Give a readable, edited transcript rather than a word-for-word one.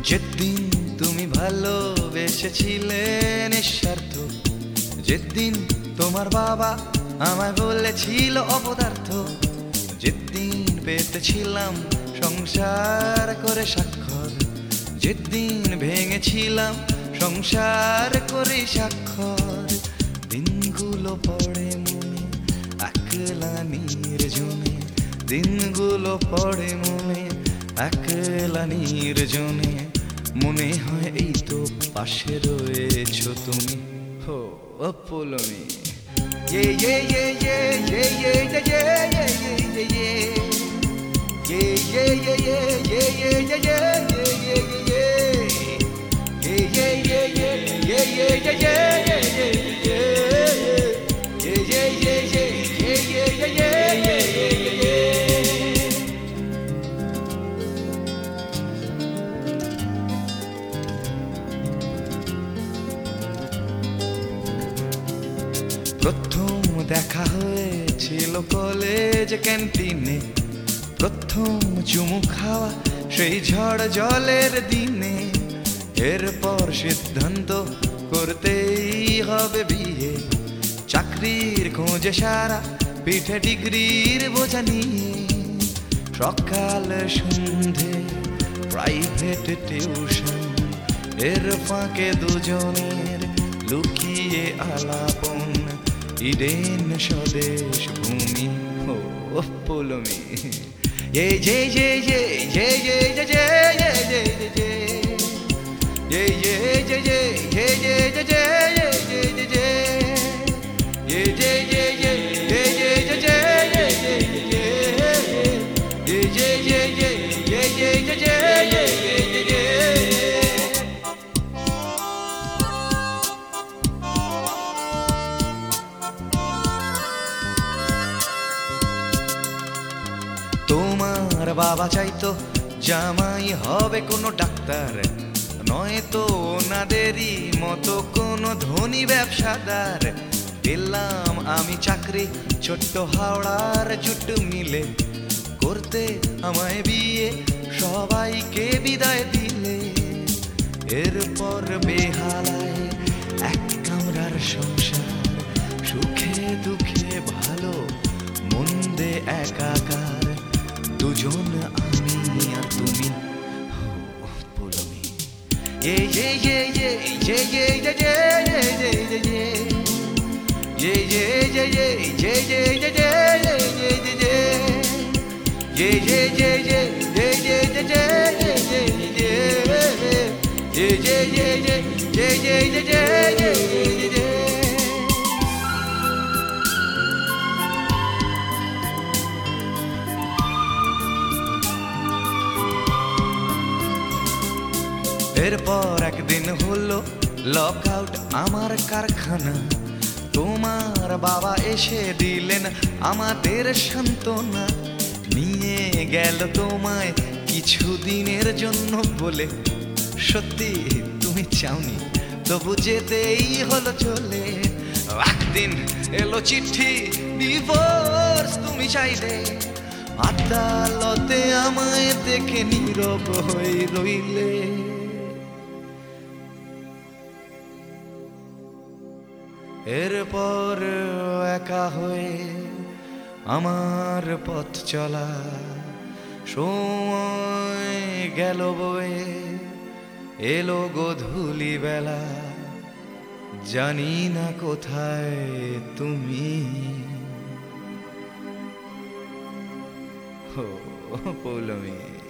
যেদিন তুমি ভালোবেসেছিলে নিঃস্বার্থ, যেদিন তোমার বাবা আমায় বলেছিল অপদার্থ, যেদিন পেতেছিলাম সংসার করে স্বাক্ষর, যেদিন ভেঙেছিলাম সংসার করে স্বাক্ষর, দিনগুলো পড়ে মনে একলা নির্জনে, দিনগুলো পড়ে মনে একলা নির্জনে, মনে হয় এই তো পাশে রয়েছো তুমি। হো অপলমি ये ये ये ये ये ये ये ये ये ये ये ये ये ये প্রথম দেখা হয়েছিল কলেজ ক্যান্টিনে, প্রথম চুমু খাওয়া সেই ঝড় জলের দিনে, এরপর সিদ্ধান্ত করতেই হবে বিয়ে, চাকরির খোঁজে সারা পিঠে ডিগ্রির বোঝা নিয়ে, সকাল সন্ধে প্রাইভেট টিউশন, এর ফাঁকে দুজনের লুকিয়ে আলাপন, ইডেন স্বদেশ ভূমি। ও অপলমি ये ये ये ये ये ये ये ये ये ये ये ये তোমার বাবা চাইতো জামাই হবে কোনো ডাক্তার, নয়তো ওনাদেরই মতো কোনো ধনী ব্যবসাদার, পেলাম আমি চাকরি ছোট্ট হাওড়ার জুট মিলে, করতে আমায় বিয়ে সবাইকে বিদায় দিলে, এরপর বেহালায় এক কামরার সংসার, সুখে দুঃখে ভালো মন্দে একাকার, দুজন আমি আর তুমি। অপলমি ये ये ये ये ये ये ये ये ये ये ये ये ये ये এরপর একদিন হলো লক আউট আমার কারখানা, তোমার বাবা এসে দিলেন আমাদের সান্ত্বনা, নিয়ে গেল তোমায় কিছুদিনের জন্য বলে, সত্যি তুমি চাওনি তবু যেতেই হলো চলে, একদিন এলো চিঠি ডিভোর্স তুমি চাইলে, আদালতে আমায় দেখে নীরব হয়ে রইলে, এরপর একা হয়ে আমার পথ চলা, সময় গেল বয়ে এলো গোধূলি বেলা, জানি না কোথায় তুমি। ও পৌলমী।